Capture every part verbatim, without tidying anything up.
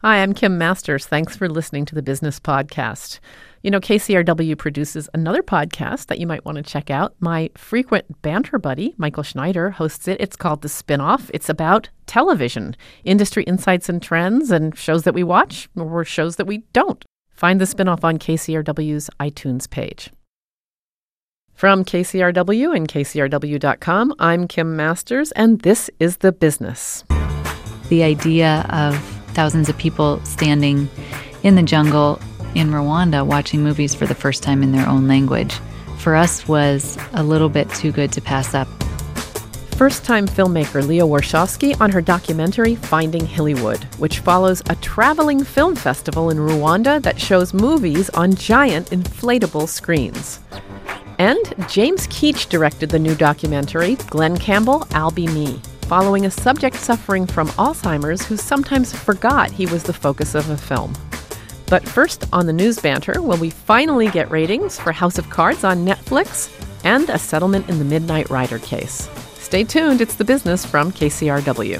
Hi, I'm Kim Masters. Thanks for listening to the Business Podcast. You know, K C R W produces another podcast that you might want to check out. My frequent banter buddy, Michael Schneider, hosts it. It's called The Spinoff. It's about television, industry insights and trends, and shows that we watch or shows that we don't. Find The Spinoff on K C R W's iTunes page. From K C R W and K C R W dot com, I'm Kim Masters, and this is The Business. The idea of thousands of people standing in the jungle in Rwanda watching movies for the first time in their own language, for us was a little bit too good to pass up. First-time filmmaker Leah Warshawski on her documentary Finding Hillywood, which follows a traveling film festival in Rwanda that shows movies on giant inflatable screens. And James Keach directed the new documentary, Glenn Campbell, I'll Be Me, following a subject suffering from Alzheimer's who sometimes forgot he was the focus of a film. But first, on the news banter, will we finally get ratings for House of Cards on Netflix and a settlement in the Midnight Rider case? Stay tuned. It's The Business from K C R W.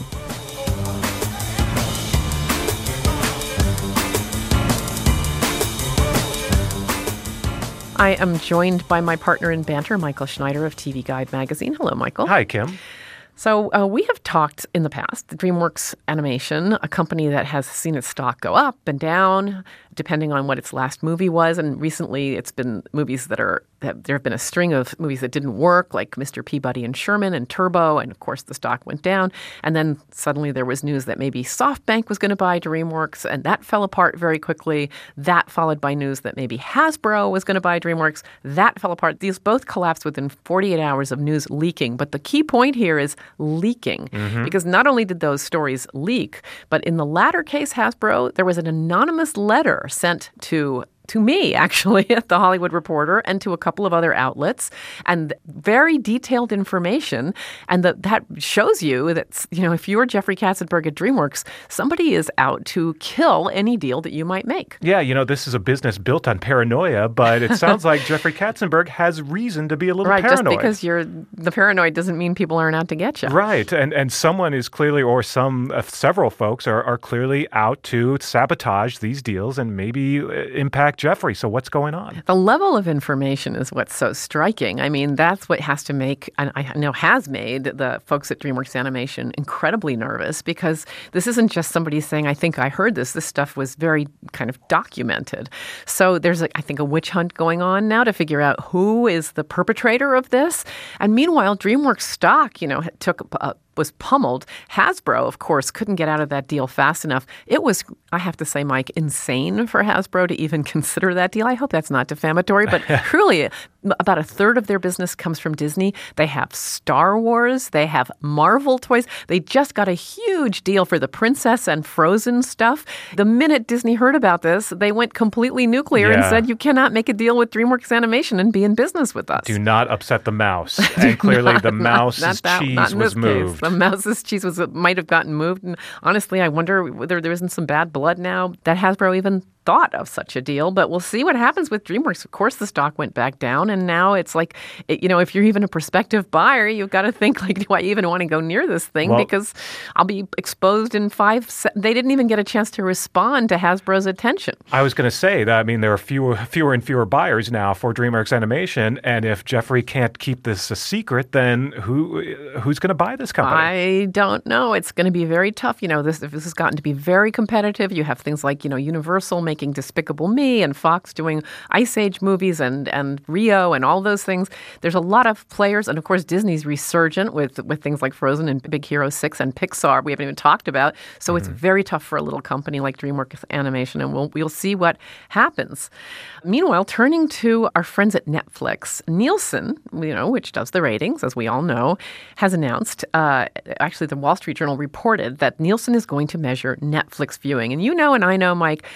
I am joined by my partner in banter, Michael Schneider of T V Guide magazine. Hello, Michael. Hi, Kim. So uh, we have talked in the past, the DreamWorks Animation, a company that has seen its stock go up and down, depending on what its last movie was. And recently it's been movies that are, that there have been a string of movies that didn't work, like Mister Peabody and Sherman and Turbo. And of course, the stock went down. And then suddenly there was news that maybe SoftBank was going to buy DreamWorks, and that fell apart very quickly. That followed by news that maybe Hasbro was going to buy DreamWorks. That fell apart. These both collapsed within forty-eight hours of news leaking. But the key point here is leaking, mm-hmm. because not only did those stories leak, but in the latter case, Hasbro, there was an anonymous letter sent to to me, actually, at The Hollywood Reporter and to a couple of other outlets, and very detailed information. And that that shows you that, you know, if you're Jeffrey Katzenberg at DreamWorks, somebody is out to kill any deal that you might make. Yeah, you know, this is a business built on paranoia, but it sounds like Jeffrey Katzenberg has reason to be a little right, paranoid. Just because you're the paranoid doesn't mean people aren't out to get you. Right, and and someone is clearly, or some, uh, several folks are, are clearly out to sabotage these deals and maybe impact Jeffrey. So what's going on? The level of information is what's so striking. I mean, that's what has to make, and I know has made, the folks at DreamWorks Animation incredibly nervous, because this isn't just somebody saying, I think I heard this. This stuff was very kind of documented. So there's, a, I think, a witch hunt going on now to figure out who is the perpetrator of this. And meanwhile, DreamWorks stock, you know, took a was pummeled. Hasbro, of course, couldn't get out of that deal fast enough. It was, I have to say, Mike, insane for Hasbro to even consider that deal. I hope that's not defamatory, but truly, about a third of their business comes from Disney. They have Star Wars. They have Marvel toys. They just got a huge deal for the Princess and Frozen stuff. The minute Disney heard about this, they went completely nuclear yeah. and said, you cannot make a deal with DreamWorks Animation and be in business with us. Do not upset the mouse. And clearly not, the mouse's not, not cheese that, was moved. Case. The mouse's cheese was might have gotten moved. And honestly, I wonder whether there isn't some bad blood now that Hasbro even thought of such a deal. But we'll see what happens with DreamWorks. Of course, the stock went back down. And now it's like, you know, if you're even a prospective buyer, you've got to think, like, do I even want to go near this thing? Well, because I'll be exposed in five se- They didn't even get a chance to respond to Hasbro's attention. I was going to say that, I mean, there are fewer, fewer and fewer buyers now for DreamWorks Animation. And if Jeffrey can't keep this a secret, then who who's going to buy this company? I don't know. It's going to be very tough. You know, this, this has gotten to be very competitive. You have things like, you know, Universal making making Despicable Me and Fox doing Ice Age movies and, and Rio and all those things. There's a lot of players. And of course, Disney's resurgent with, with things like Frozen and Big Hero six and Pixar we haven't even talked about. So mm-hmm. it's very tough for a little company like DreamWorks Animation, and we'll, we'll see what happens. Meanwhile, turning to our friends at Netflix, Nielsen, you know, which does the ratings, as we all know, has announced, uh, actually the Wall Street Journal reported that Nielsen is going to measure Netflix viewing. And you know, and I know, Mike, people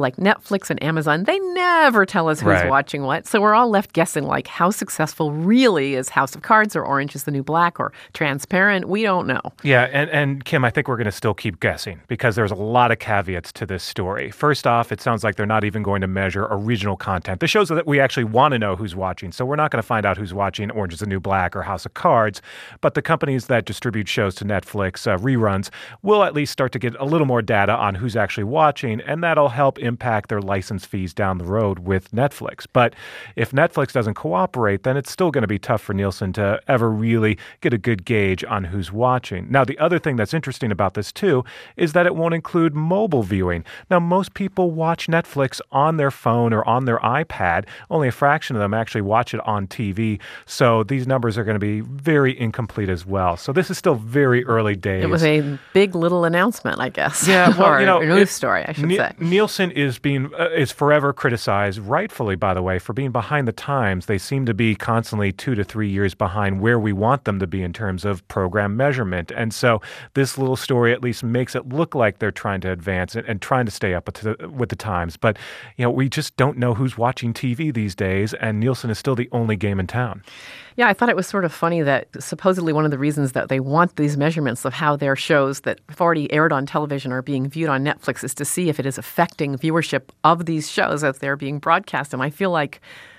like Netflix and Amazon, they never tell us who's Right. watching what. So we're all left guessing, like, how successful really is House of Cards or Orange is the New Black or Transparent? We don't know. Yeah, and, and Kim, I think we're going to still keep guessing because there's a lot of caveats to this story. First off, it sounds like they're not even going to measure original content. This shows that we actually want to know who's watching. So we're not going to find out who's watching Orange is the New Black or House of Cards. But the companies that distribute shows to Netflix, uh, reruns, will at least start to get a little more data on who's actually watching, and that'll help impact their license fees down the road with Netflix. But if Netflix doesn't cooperate, then it's still going to be tough for Nielsen to ever really get a good gauge on who's watching. Now, the other thing that's interesting about this, too, is that it won't include mobile viewing. Now, most people watch Netflix on their phone or on their iPad. Only a fraction of them actually watch it on T V. So these numbers are going to be very incomplete as well. So this is still very early days. It was a big little announcement, I guess. Yeah, well, or you know, a news it- story, I should Ni- say. Nielsen is being uh, is forever criticized, rightfully, by the way, for being behind the times. They seem to be constantly two to three years behind where we want them to be in terms of program measurement. And so this little story at least makes it look like they're trying to advance and, and trying to stay up with the, with the times. But you know, we just don't know who's watching T V these days, and Nielsen is still the only game in town. Yeah, I thought it was sort of funny that supposedly one of the reasons that they want these measurements of how their shows that have already aired on television are being viewed on Netflix is to see if it is affecting viewership of these shows as they're being broadcast. And I feel like,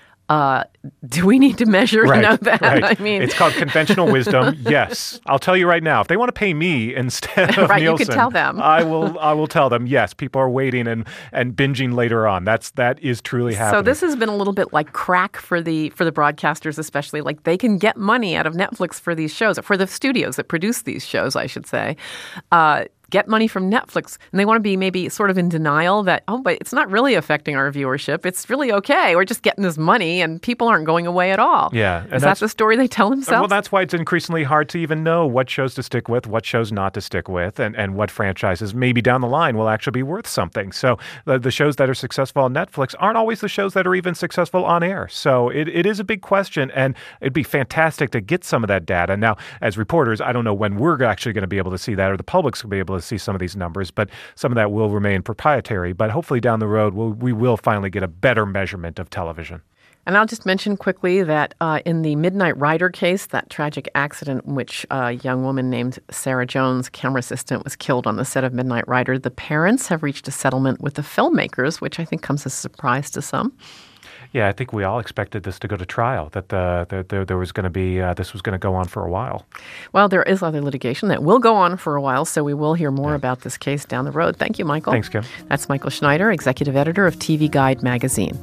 uh, do we need to measure Right, you know, that? right. I mean, It's called conventional wisdom. Yes. I'll tell you right now, if they want to pay me instead of Right, you Nielsen, could tell them. I will I will tell them, yes, people are waiting and, and binging later on. That's that is truly happening. So this has been a little bit like crack for the for the broadcasters, especially. Like they can get money out of Netflix for these shows, for the studios that produce these shows, I should say. Uh, get money from Netflix, and they want to be maybe sort of in denial that, oh, but it's not really affecting our viewership. It's really okay. We're just getting this money, and people aren't going away at all. Yeah, and Is that that's- the story they tell themselves? Well, that's why it's increasingly hard to even know what shows to stick with, what shows not to stick with, and, and what franchises maybe down the line will actually be worth something. So the, the shows that are successful on Netflix aren't always the shows that are even successful on air. So it, it is a big question, and it'd be fantastic to get some of that data. Now, as reporters, I don't know when we're actually going to be able to see that, or the public's going to be able to see some of these numbers, but some of that will remain proprietary. But hopefully down the road, we'll, we will finally get a better measurement of television. And I'll just mention quickly that uh, in the Midnight Rider case, that tragic accident in which a young woman named Sarah Jones, camera assistant, was killed on the set of Midnight Rider, the parents have reached a settlement with the filmmakers, which I think comes as a surprise to some. Yeah, I think we all expected this to go to trial, that the, the, the there was going to be, uh, this was going to go on for a while. Well, there is other litigation that will go on for a while, so we will hear more yeah. about this case down the road. Thank you, Michael. Thanks, Kim. That's Michael Schneider, executive editor of T V Guide magazine.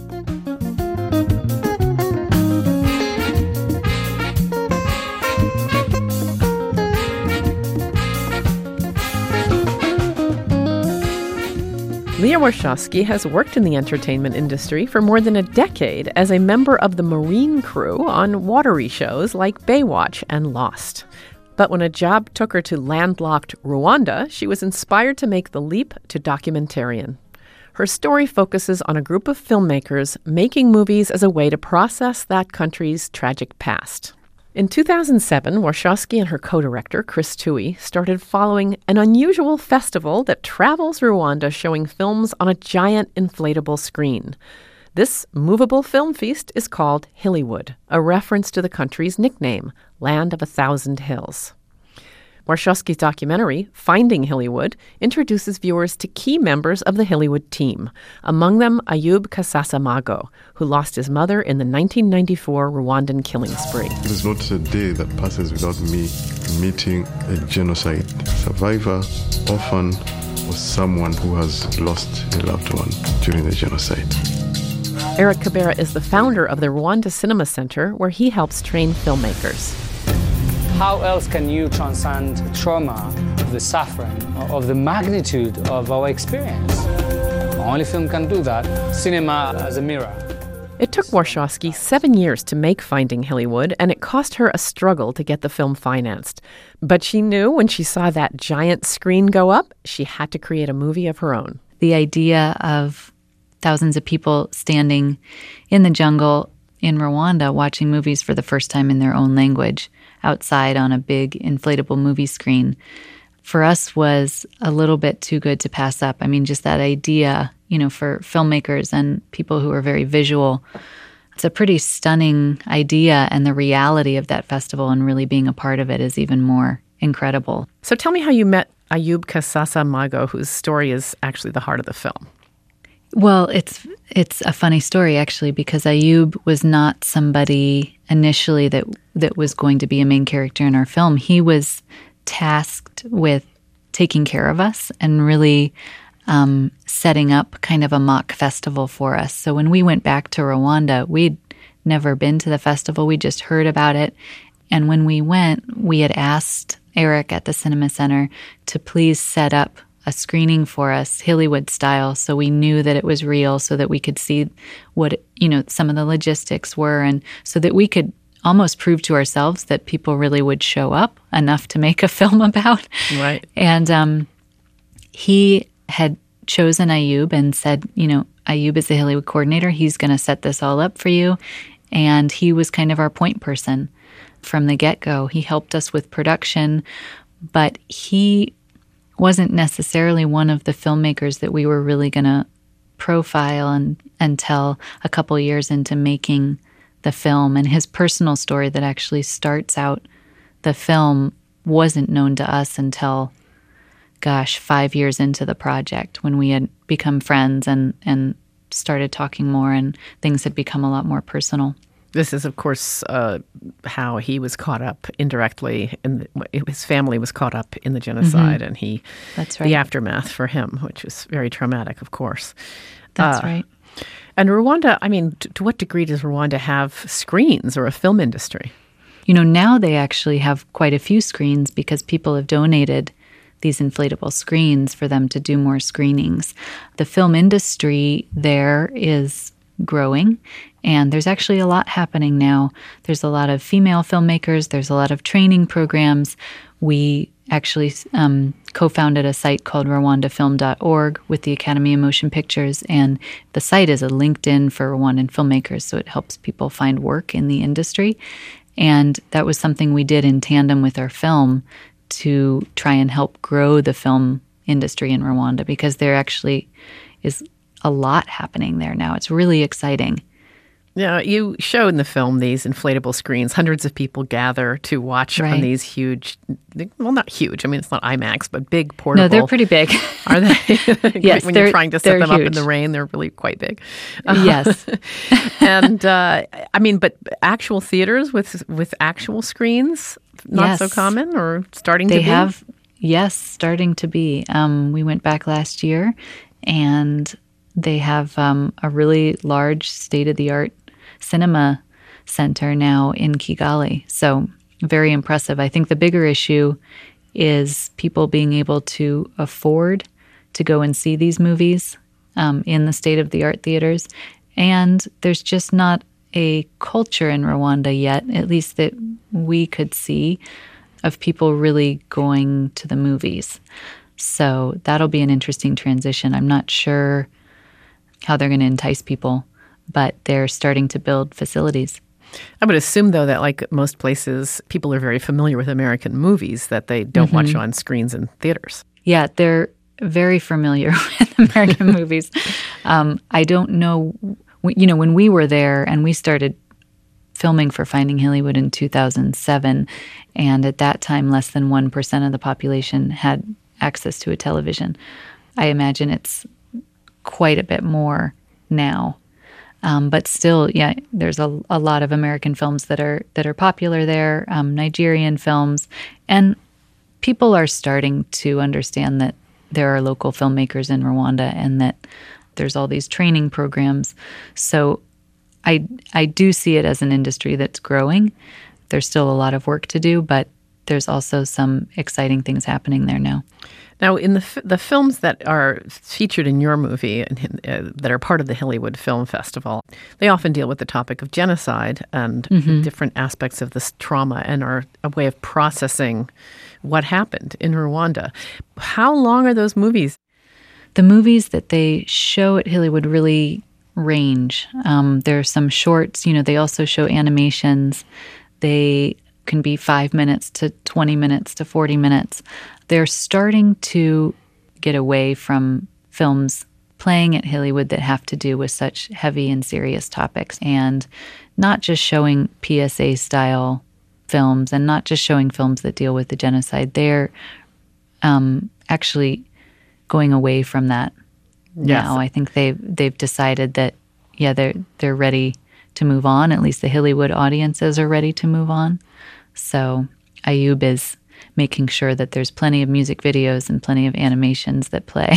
Leah Warshawski has worked in the entertainment industry for more than a decade as a member of the Marine crew on watery shows like Baywatch and Lost. But when a job took her to landlocked Rwanda, she was inspired to make the leap to documentarian. Her story focuses on a group of filmmakers making movies as a way to process that country's tragic past. In two thousand seven, Warshawski and her co-director, Chris Tui, started following an unusual festival that travels Rwanda showing films on a giant inflatable screen. This movable film feast is called Hillywood, a reference to the country's nickname, Land of a Thousand Hills. Warshawski's documentary, Finding Hillywood, introduces viewers to key members of the Hillywood team, among them Ayub Kasasa-Mago, who lost his mother in the nineteen ninety-four Rwandan killing spree. It is not a day that passes without me meeting a genocide survivor, orphan, or someone who has lost a loved one during the genocide. Eric Kabera is the founder of the Rwanda Cinema Center, where he helps train filmmakers. How else can you transcend trauma, of the suffering, of the magnitude of our experience? Only film can do that. Cinema as a mirror. It took Warshawski seven years to make Finding Hillywood, and it cost her a struggle to get the film financed. But she knew when she saw that giant screen go up, she had to create a movie of her own. The idea of thousands of people standing in the jungle in Rwanda watching movies for the first time in their own language, outside on a big inflatable movie screen, for us was a little bit too good to pass up. I mean, just that idea, you know, for filmmakers and people who are very visual, it's a pretty stunning idea, and the reality of that festival and really being a part of it is even more incredible. So tell me how you met Ayub Kasasa Mago, whose story is actually the heart of the film. Well, it's it's a funny story, actually, because Ayub was not somebody initially that that was going to be a main character in our film. He was tasked with taking care of us and really um, setting up kind of a mock festival for us. So when we went back to Rwanda, we'd never been to the festival. We just heard about it. And when we went, we had asked Eric at the Cinema Center to please set up a screening for us, Hillywood style, so we knew that it was real, so that we could see what, you know, some of the logistics were, and so that we could almost prove to ourselves that people really would show up enough to make a film about. Right. And um, he had chosen Ayub and said, you know, Ayub is the Hillywood coordinator. He's going to set this all up for you. And he was kind of our point person from the get-go. He helped us with production, but he wasn't necessarily one of the filmmakers that we were really going to profile and, until a couple years into making the film. And his personal story that actually starts out the film wasn't known to us until, gosh, five years into the project, when we had become friends and, and started talking more, and things had become a lot more personal. This is, of course, uh, how he was caught up indirectly, and his family was caught up in the genocide, mm-hmm. and he, that's right, the aftermath for him, which was very traumatic, of course. That's uh, right. And Rwanda, I mean, to, to what degree does Rwanda have screens or a film industry? You know, now they actually have quite a few screens because people have donated these inflatable screens for them to do more screenings. The film industry there is growing, and there's actually a lot happening now. There's a lot of female filmmakers. There's a lot of training programs. We actually um, co-founded a site called Rwanda Film dot org with the Academy of Motion Pictures, and the site is a LinkedIn for Rwandan filmmakers, so it helps people find work in the industry. And that was something we did in tandem with our film to try and help grow the film industry in Rwanda, because there actually is a lot happening there now. It's really exciting. Yeah, you show in the film these inflatable screens. Hundreds of people gather to watch right. on these huge, well, not huge. I mean, it's not IMAX, but big portable. No, they're pretty big. Are they? Yes, when they're, you're trying to set them huge. up in the rain, they're really quite big. Yes. And uh, I mean, but actual theaters with with actual screens, not yes. so common, or starting they to be? They have, yes, starting to be. Um, we went back last year, and they have um, a really large state-of-the-art cinema center now in Kigali. So very impressive. I think the bigger issue is people being able to afford to go and see these movies um, in the state-of-the-art theaters. And there's just not a culture in Rwanda yet, at least that we could see, of people really going to the movies. So that'll be an interesting transition. I'm not sure how they're going to entice people, but they're starting to build facilities. I would assume, though, that like most places, people are very familiar with American movies, that they don't mm-hmm. watch on screens in theaters. Yeah, they're very familiar with American movies. Um, I don't know, you know, when we were there and we started filming for Finding Hillywood in two thousand seven, and at that time, less than one percent of the population had access to a television. I imagine it's quite a bit more now. Um, but still, yeah, there's a, a lot of American films that are that are popular there, um, Nigerian films, and people are starting to understand that there are local filmmakers in Rwanda and that there's all these training programs. So I I do see it as an industry that's growing. There's still a lot of work to do, but there's also some exciting things happening there now. Now, in the f- the films that are featured in your movie and uh, that are part of the Hillywood Film Festival, they often deal with the topic of genocide and mm-hmm. different aspects of this trauma and are a way of processing what happened in Rwanda. How long are those movies? The movies that they show at Hillywood really range. Um, there are some shorts. You know, they also show animations. They can be five minutes to twenty minutes to forty minutes. they're starting to get away from films playing at Hillywood that have to do with such heavy and serious topics, and not just showing P S A-style films and not just showing films that deal with the genocide. They're um, actually going away from that Yes. now. I think they've they've decided that, yeah, they're they're ready to move on. At least the Hillywood audiences are ready to move on. So Ayub is making sure that there's plenty of music videos and plenty of animations that play.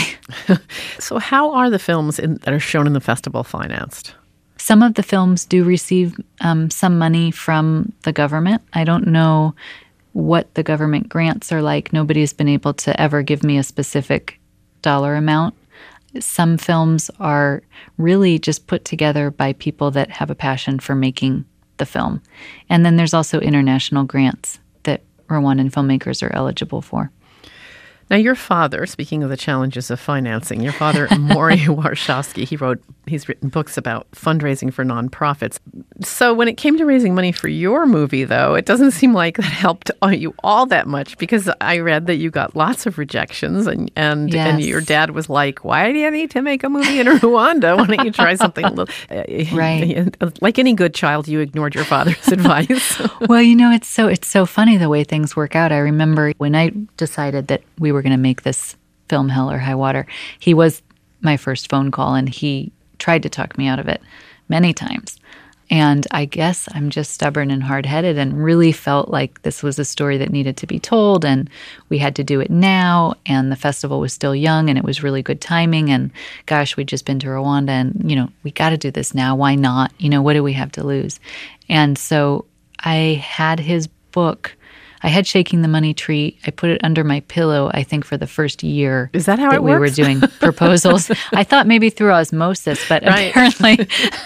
So how are the films in, that are shown in the festival financed? Some of the films do receive um, some money from the government. I don't know what the government grants are like. Nobody's been able to ever give me a specific dollar amount. Some films are really just put together by people that have a passion for making the film. And then there's also international grants that Rwandan filmmakers are eligible for. Now, your father, speaking of the challenges of financing, your father, Maury Warshawski, he wrote, he's written books about fundraising for nonprofits. So when it came to raising money for your movie, though, it doesn't seem like that helped you all that much, because I read that you got lots of rejections, and and, Yes. and your dad was like, why do you need to make a movie in Rwanda? Why don't you try something a little... Right. Like any good child, you ignored your father's advice. Well, you know, it's so it's so funny the way things work out. I remember when I decided that we were going to make this film, Hell or High Water, he was my first phone call, and he tried to talk me out of it many times. And I guess I'm just stubborn and hard-headed and really felt like this was a story that needed to be told, and we had to do it now, and the festival was still young, and it was really good timing, and gosh, we'd just been to Rwanda, and, you know, we got to do this now. Why not? You know, what do we have to lose? And so I had his book. I had Shaking the Money Tree. I put it under my pillow, I think, for the first year. Is that how it we works? were doing proposals. I thought maybe through osmosis, but Right. apparently.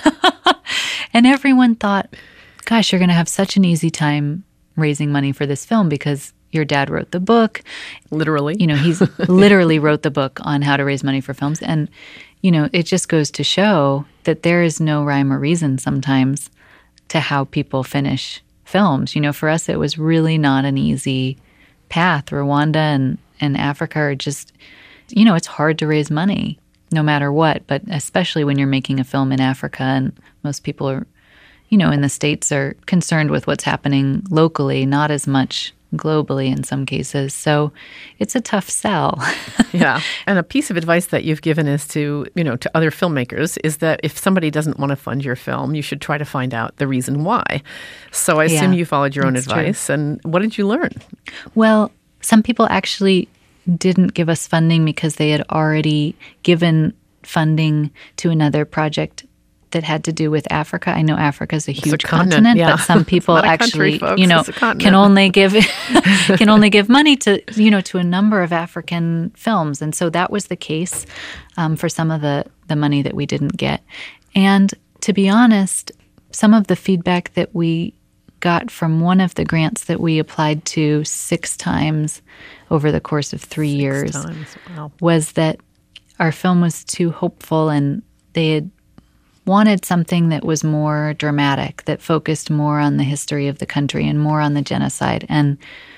And everyone thought, gosh, you're going to have such an easy time raising money for this film because your dad wrote the book. Literally. You know, he's literally wrote the book on how to raise money for films. And, you know, it just goes to show that there is no rhyme or reason sometimes to how people finish films. You know, for us, it was really not an easy path. Rwanda and, and Africa are just, you know, it's hard to raise money no matter what, but especially when you're making a film in Africa, and most people are, you know, in the States are concerned with what's happening locally, not as much globally in some cases. So it's a tough sell. Yeah. And a piece of advice that you've given is to, you know, to other filmmakers is that if somebody doesn't want to fund your film, you should try to find out the reason why. So I assume Yeah, you followed your own that's advice. And what did you learn? Well, some people actually didn't give us funding because they had already given funding to another project that had to do with Africa. I know Africa is a huge a continent, continent, yeah. but some people Not a country, actually, folks. you know, It's a continent. can only give can only give money to, you know, to a number of African films, and so that was the case um, for some of the the money that we didn't get. And to be honest, some of the feedback that we got from one of the grants that we applied to six times over the course of three Six years times. Wow. was that our film was too hopeful, and they had wanted something that was more dramatic, that focused more on the history of the country and more on the genocide. And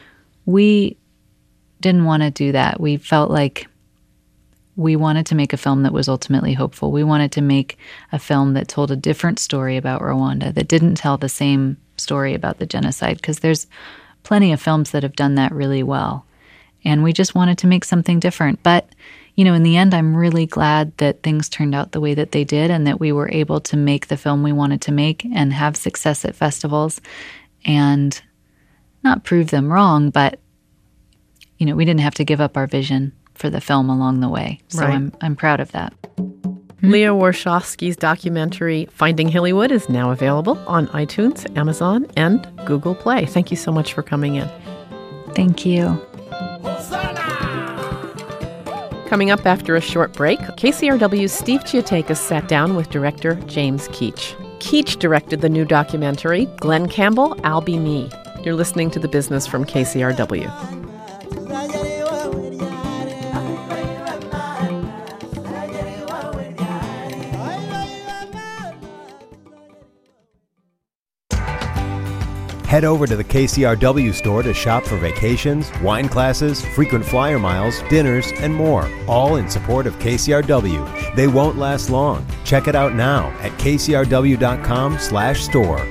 we didn't want to do that. We felt like we wanted to make a film that was ultimately hopeful. We wanted to make a film that told a different story about Rwanda, that didn't tell the same story about the genocide, because there's plenty of films that have done that really well. And we just wanted to make something different. But, you know, in the end, I'm really glad that things turned out the way that they did, and that we were able to make the film we wanted to make and have success at festivals and not prove them wrong, but, you know, we didn't have to give up our vision for the film along the way. So Right. I'm I'm proud of that. Leah Warshawski's documentary, Finding Hillywood, is now available on iTunes, Amazon, and Google Play. Thank you so much for coming in. Thank you. Coming up after a short break, K C R W's Steve Chiotakis sat down with director James Keach. Keach directed the new documentary, Glenn Campbell, I'll Be Me. You're listening to The Business from K C R W. Head over to the K C R W store to shop for vacations, wine classes, frequent flyer miles, dinners, and more, all in support of K C R W. They won't last long. Check it out now at k c r w dot com slash store.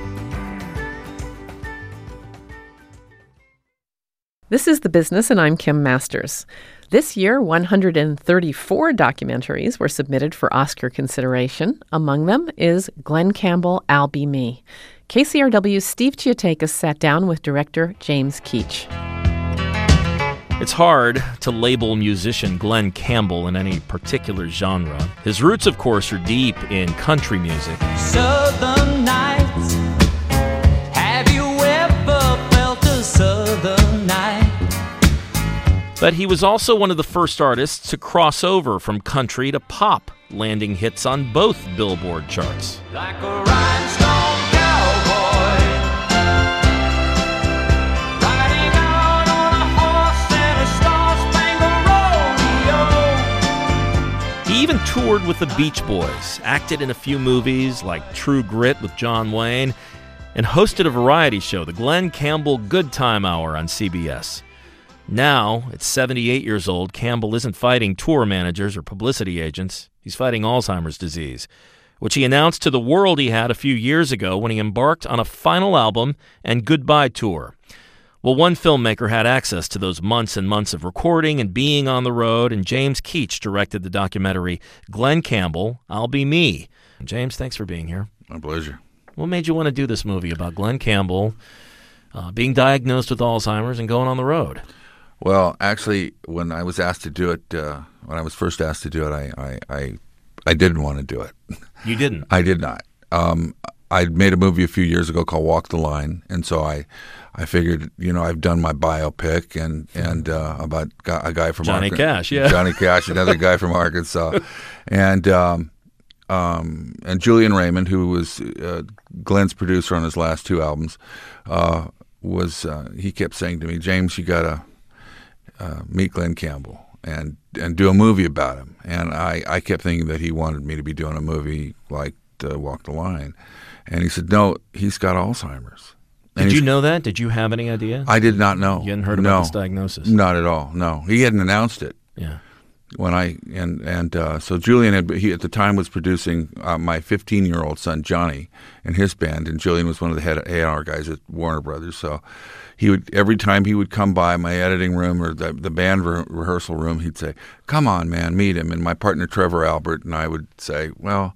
This is The Business, and I'm Kim Masters. This year, one hundred thirty-four documentaries were submitted for Oscar consideration. Among them is Glen Campbell, I'll Be Me. K C R W's Steve Chiotakis sat down with director James Keach. It's hard to label musician Glen Campbell in any particular genre. His roots, of course, are deep in country music. Southern nights, have you ever felt a southern night? But he was also one of the first artists to cross over from country to pop, landing hits on both Billboard charts. Like a rhinestone cowboy, riding out on a horse in a star-spangled rodeo. He even toured with the Beach Boys, acted in a few movies like True Grit with John Wayne, and hosted a variety show, the Glen Campbell Good Time Hour on C B S. Now, at seventy-eight years old, Campbell isn't fighting tour managers or publicity agents. He's fighting Alzheimer's disease, which he announced to the world he had a few years ago when he embarked on a final album and goodbye tour. Well, one filmmaker had access to those months and months of recording and being on the road, and James Keach directed the documentary Glen Campbell, I'll Be Me. James, thanks for being here. My pleasure. What made you want to do this movie about Glen Campbell uh, being diagnosed with Alzheimer's and going on the road? Well, actually, when I was asked to do it, uh, when I was first asked to do it, I, I, I, I didn't want to do it. You didn't? I did not. Um, I made a movie a few years ago called Walk the Line, and so I, I figured, you know, I've done my biopic and and uh, about a guy from Johnny Arkansas, Cash, yeah, Johnny Cash, another guy from Arkansas, and um, um, and Julian Raymond, who was uh, Glen's producer on his last two albums, uh, was uh, he kept saying to me, James, you gotta. Uh, meet Glen Campbell and and do a movie about him. And I, I kept thinking that he wanted me to be doing a movie like uh, Walk the Line. And he said, no, he's got Alzheimer's. And did you know that? Did you have any idea? I did not know. You hadn't heard about no, this diagnosis? Not at all, no. He hadn't announced it. Yeah. When I and and uh, so Julian had he at the time was producing uh, my fifteen-year-old son Johnny and his band, and Julian was one of the head A and R guys at Warner Brothers. So he would every time he would come by my editing room or the the band re- rehearsal room, he'd say, "Come on, man, meet him." And my partner Trevor Albert and I would say, "Well,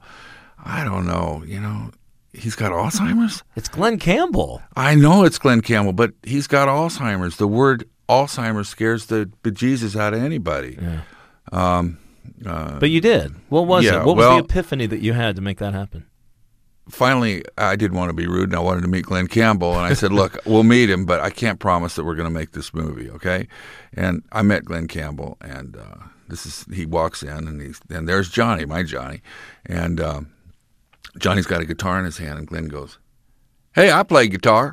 I don't know, you know, he's got Alzheimer's." It's Glen Campbell. I know it's Glen Campbell, but he's got Alzheimer's. The word Alzheimer's scares the bejesus out of anybody. Yeah. Um, uh, but you did. What was yeah, it? What well, was the epiphany that you had to make that happen? Finally, I didn't want to be rude, and I wanted to meet Glen Campbell. And I said, look, we'll meet him, but I can't promise that we're going to make this movie, okay? And I met Glen Campbell, and uh, this is he walks in, and he's and there's Johnny, my Johnny. And um, Johnny's got a guitar in his hand, and Glen goes, hey, I play guitar.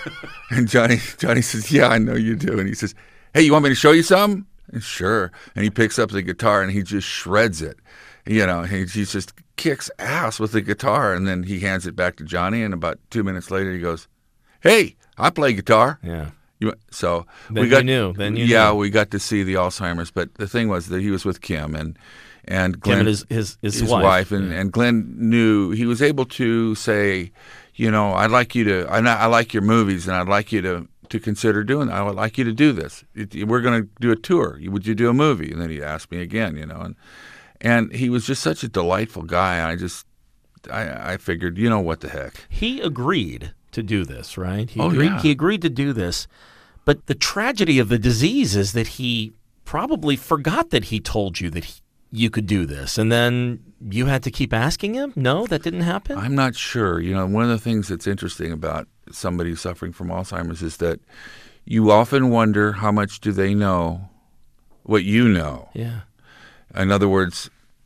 And Johnny, Johnny says, yeah, I know you do. And he says, hey, you want me to show you something? And sure. And he picks up the guitar, and he just shreds it. You know, he, he just kicks ass with the guitar, and then he hands it back to Johnny, and about two minutes later he goes, hey, I play guitar. Yeah. You, so then we got, you knew. Then you yeah, knew. we got to see the Alzheimer's, but the thing was that he was with Kim, and and Glen, Kim and his, his, his, his wife. wife and, yeah. and Glen knew, he was able to say, you know, I'd like you to, I, I like your movies, and I'd like you to, to consider doing that. I would like you to do this. It, we're going to do a tour. Would you do a movie? And then he asked me again, you know, and and he was just such a delightful guy. I just, I, I figured, you know, what the heck. He agreed to do this, right? He oh, agreed, yeah. He agreed to do this. But the tragedy of the disease is that he probably forgot that he told you that he, you could do this. And then you had to keep asking him? No, that didn't happen? I'm not sure. You know, one of the things that's interesting about somebody suffering from Alzheimer's is that you often wonder how much do they know what you know. Yeah. In other words,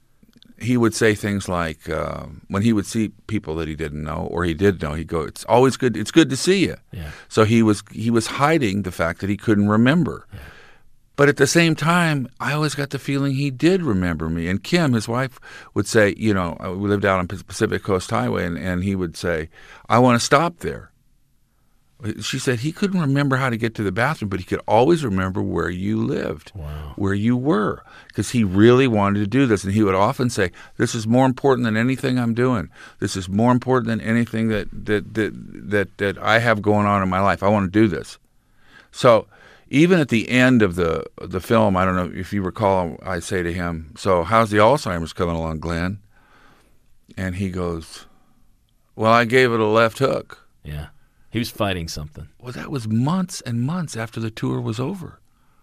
he would say things like, uh, when he would see people that he didn't know or he did know, he'd go, "It's always good. It's good to see you." Yeah. So he was he was hiding the fact that he couldn't remember. Yeah. But at the same time, I always got the feeling he did remember me. And Kim, his wife, would say, you know, we lived out on Pacific Coast Highway, and, and he would say, "I want to stop there." She said he couldn't remember how to get to the bathroom, but he could always remember where you lived, Wow. where you were, because he really wanted to do this. And he would often say, this is more important than anything I'm doing. This is more important than anything that that that that, that I have going on in my life. I want to do this. So even at the end of the the film, I don't know if you recall, I say to him, so how's the Alzheimer's coming along, Glenn? And he goes, well, I gave it a left hook. Yeah. He was fighting something. Well, that was months and months after the tour was over.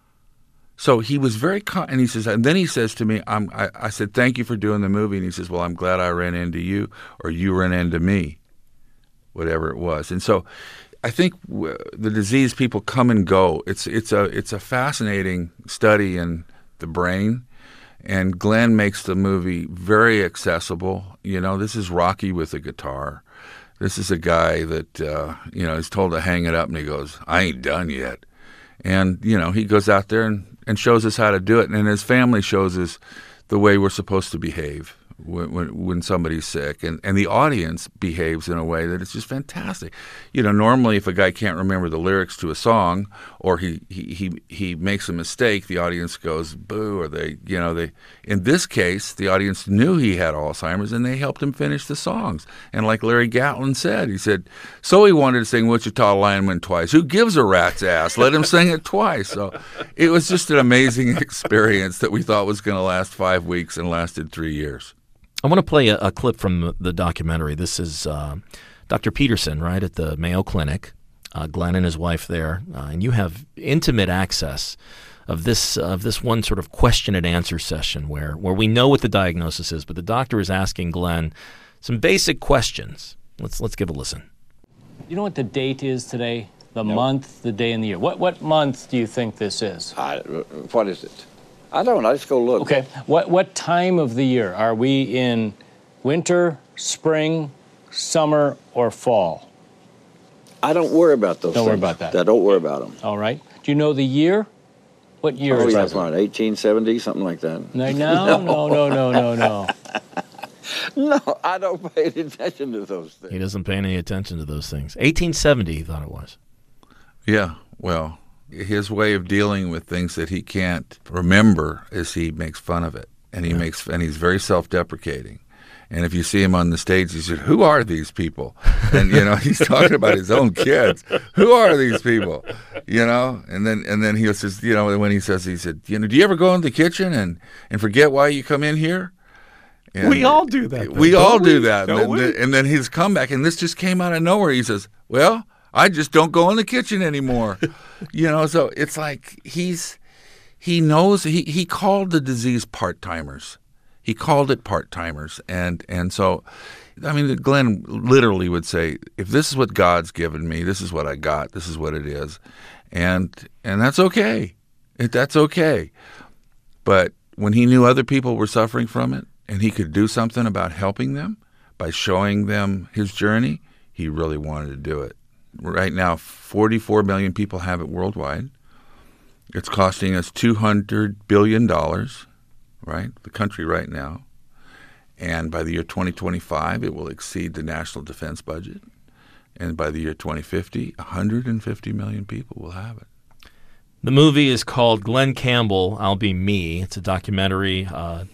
So he was very, con- and he says, and then he says to me, I'm, I, I said, thank you for doing the movie. And he says, well, I'm glad I ran into you, or you ran into me, whatever it was. And so I think w- the disease, people come and go. It's, it's a, it's a fascinating study in the brain. And Glenn makes the movie very accessible. You know, this is Rocky with a guitar. This is a guy that, uh, you know, is told to hang it up, and he goes, I ain't done yet. And, you know, he goes out there and, and shows us how to do it. And his family shows us the way we're supposed to behave when, when, when somebody's sick. And, and the audience behaves in a way that it's just fantastic. You know, normally if a guy can't remember the lyrics to a song, or he, he, he, he makes a mistake, the audience goes boo, or they, you know, they, in this case, the audience knew he had Alzheimer's, and they helped him finish the songs. And like Larry Gatlin said, he said, so he wanted to sing Wichita Lineman twice. Who gives a rat's ass? Let him sing it twice. So it was just an amazing experience that we thought was going to last five weeks and lasted three years. I want to play a, a clip from the, the documentary. This is uh, Doctor Peterson, right, at the Mayo Clinic, uh, Glenn and his wife there, uh, and you have intimate access of this of this one sort of question and answer session where, where we know what the diagnosis is, but the doctor is asking Glenn some basic questions. Let's let's give a listen. You know what the date is today? The nope. month, the day, and the year. What what month do you think this is? I, what is it? I don't know. Let's go look. Okay. What what time of the year? Are we in winter, spring, summer, or fall? I don't worry about those Don't things. worry about that. I don't worry about them. All right. Do you know the year? What year oh, is yeah, that? right. eighteen seventy, something like that. No, no, no, no, no, no, no. No, I don't pay any attention to those things. He doesn't pay any attention to those things. eighteen seventy, he thought it was. Yeah, well, his way of dealing with things that he can't remember is he makes fun of it, and he yeah. makes and he's very self-deprecating. And if you see him on the stage, he said, "Who are these people?" And you know, he's talking about his own kids. Who are these people? You know, and then and then he says, you know, when he says, he said, you know, do you ever go in the kitchen and and forget why you come in here? And we all do that. Though, we all do we? that. Don't and, we? then, and then his comeback, and this just came out of nowhere. He says, "Well, I just don't go in the kitchen anymore." You know, so it's like he's he knows he he called the disease part-timers. He called it part-timers, and and so I mean, Glenn literally would say, "If this is what God's given me, this is what I got. This is what it is," and and that's okay. It, that's okay. But when he knew other people were suffering from it, and he could do something about helping them by showing them his journey, he really wanted to do it. Right now, forty-four million people have it worldwide. It's costing us two hundred billion dollars, right, the country right now. And by the year twenty twenty-five, it will exceed the national defense budget. And by the year twenty fifty, one hundred fifty million people will have it. The movie is called Glenn Campbell, I'll Be Me. It's a documentary. Uh,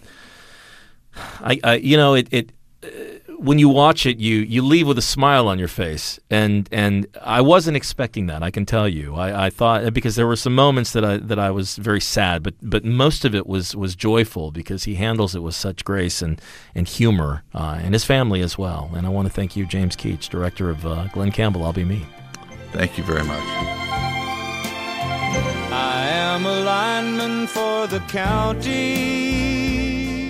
I, I, you know, it, it uh, when you watch it, you you leave with a smile on your face, and and I wasn't expecting that. I can tell you. I, I thought, because there were some moments that I that I was very sad, but but most of it was was joyful because he handles it with such grace and and humor, uh, and his family as well. And I want to thank you, James Keach, director of uh, Glenn Campbell, I'll Be Me. Thank you very much. I am a lineman for the county.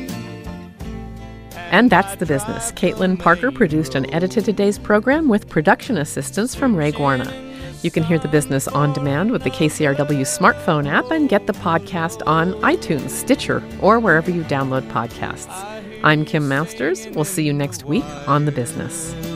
And that's The Business. Caitlin Parker produced and edited today's program with production assistance from Ray Guarna. You can hear The Business on demand with the K C R W smartphone app and get the podcast on iTunes, Stitcher, or wherever you download podcasts. I'm Kim Masters. We'll see you next week on The Business.